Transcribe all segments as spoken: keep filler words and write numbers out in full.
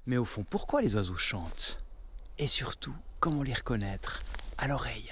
Mais au fond, pourquoi les oiseaux chantent? Et surtout, comment les reconnaître à l'oreille?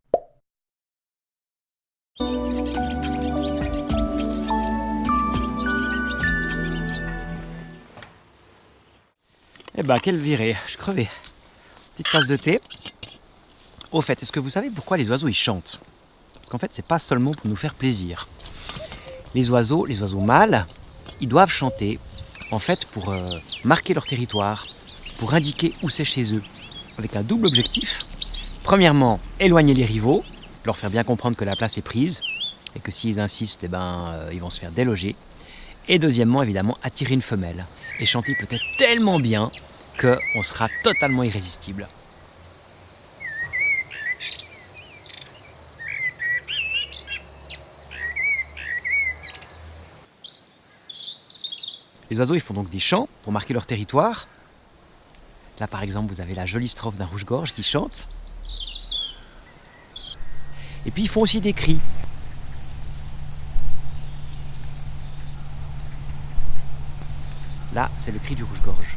Eh ben, quelle virée, je crevais. Petite tasse de thé. Au fait, est-ce que vous savez pourquoi les oiseaux ils chantent? Parce qu'en fait, c'est pas seulement pour nous faire plaisir. Les oiseaux, les oiseaux mâles, ils doivent chanter, en fait, pour euh, marquer leur territoire, pour indiquer où c'est chez eux, avec un double objectif. Premièrement, éloigner les rivaux, leur faire bien comprendre que la place est prise, et que s'ils insistent, eh ben, euh, ils vont se faire déloger. Et deuxièmement, évidemment, attirer une femelle, et chanter peut-être tellement bien qu'on sera totalement irrésistible. Les oiseaux ils font donc des chants pour marquer leur territoire. Là par exemple vous avez la jolie strophe d'un rouge-gorge qui chante. Et puis ils font aussi des cris. Là c'est le cri du rouge-gorge.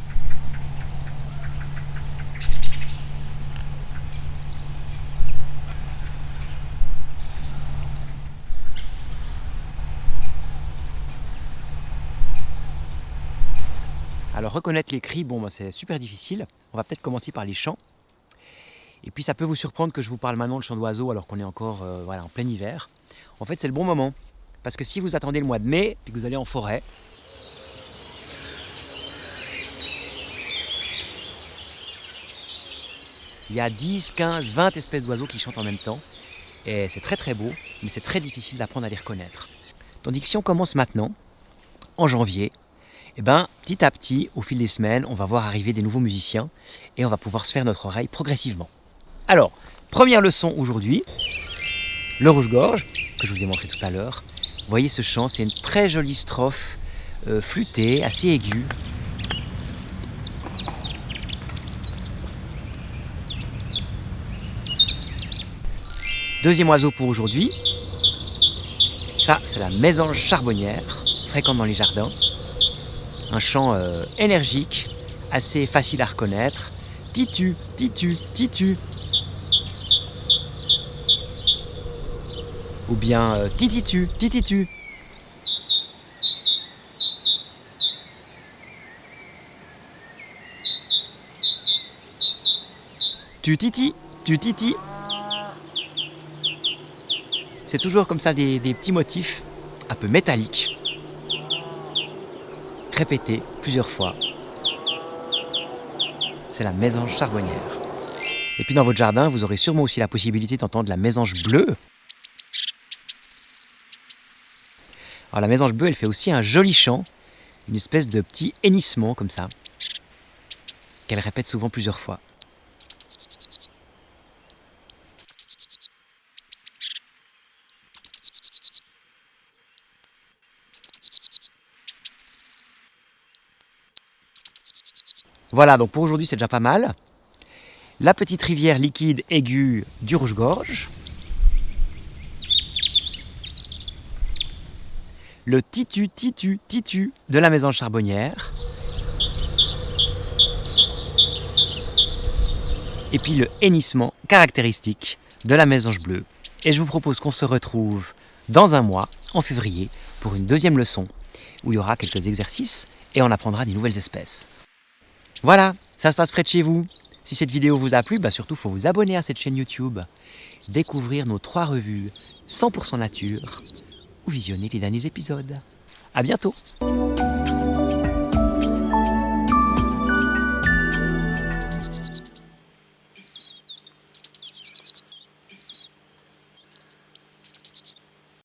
Alors reconnaître les cris, bon, bah, c'est super difficile. On va peut-être commencer par les chants. Et puis ça peut vous surprendre que je vous parle maintenant de chant d'oiseaux alors qu'on est encore euh, voilà, en plein hiver. En fait c'est le bon moment. Parce que si vous attendez le mois de mai et que vous allez en forêt, il y a dix, quinze, vingt espèces d'oiseaux qui chantent en même temps. Et c'est très très beau, mais c'est très difficile d'apprendre à les reconnaître. Tandis que si on commence maintenant, en janvier, eh ben, petit à petit, au fil des semaines, on va voir arriver des nouveaux musiciens et on va pouvoir se faire notre oreille progressivement. Alors, première leçon aujourd'hui, le rouge-gorge, que je vous ai montré tout à l'heure. Vous voyez ce chant, c'est une très jolie strophe euh, flûtée, assez aiguë. Deuxième oiseau pour aujourd'hui, ça c'est la mésange charbonnière, fréquente dans les jardins. Un chant euh, énergique, assez facile à reconnaître. Titu, titu, titu. Ou bien euh, tititu, tititu. Tu titi, tu titi. C'est toujours comme ça des, des petits motifs un peu métalliques. Répété plusieurs fois. C'est la mésange charbonnière. Et puis dans votre jardin, vous aurez sûrement aussi la possibilité d'entendre la mésange bleue. Alors la mésange bleue, elle fait aussi un joli chant, une espèce de petit hennissement comme ça, qu'elle répète souvent plusieurs fois. Voilà, donc pour aujourd'hui c'est déjà pas mal. La petite rivière liquide aiguë du rouge-gorge. Le titu, titu, titu de la mésange charbonnière. Et puis le hennissement caractéristique de la mésange bleue. Et je vous propose qu'on se retrouve dans un mois, en février, pour une deuxième leçon, où il y aura quelques exercices et on apprendra des nouvelles espèces. Voilà, ça se passe près de chez vous. Si cette vidéo vous a plu, bah surtout il faut vous abonner à cette chaîne YouTube, découvrir nos trois revues cent pour cent nature ou visionner les derniers épisodes. À bientôt.